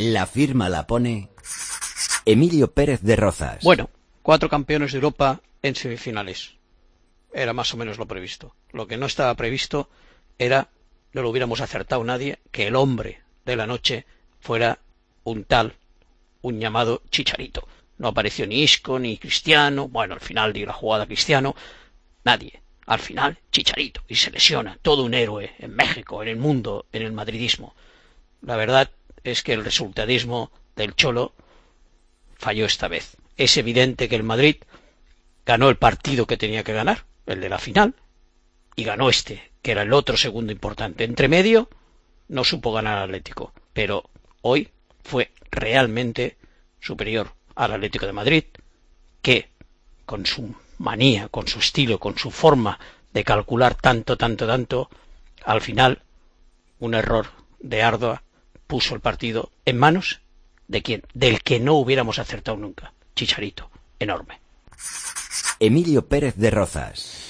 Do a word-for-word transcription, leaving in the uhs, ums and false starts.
La firma la pone Emilio Pérez de Rozas. Bueno, cuatro campeones de Europa en semifinales. Era más o menos lo previsto. Lo que no estaba previsto era, no lo hubiéramos acertado nadie, que el hombre de la noche fuera un tal, un llamado Chicharito. No apareció ni Isco, ni Cristiano. Bueno, al final dio la jugada Cristiano. Nadie. Al final, Chicharito. Y se lesiona. Todo un héroe en México, en el mundo, en el madridismo. La verdad es que el resultadismo del Cholo falló esta vez. Es evidente que el Madrid ganó el partido que tenía que ganar, el de la final, y ganó este, que era el otro segundo importante. Entre medio, no supo ganar al Atlético, pero hoy fue realmente superior al Atlético de Madrid, que con su manía, con su estilo, con su forma de calcular tanto, tanto, tanto, al final, un error de Ardoa puso el partido en manos de quién, del que no hubiéramos acertado nunca, Chicharito, enorme. Emilio Pérez de Rozas.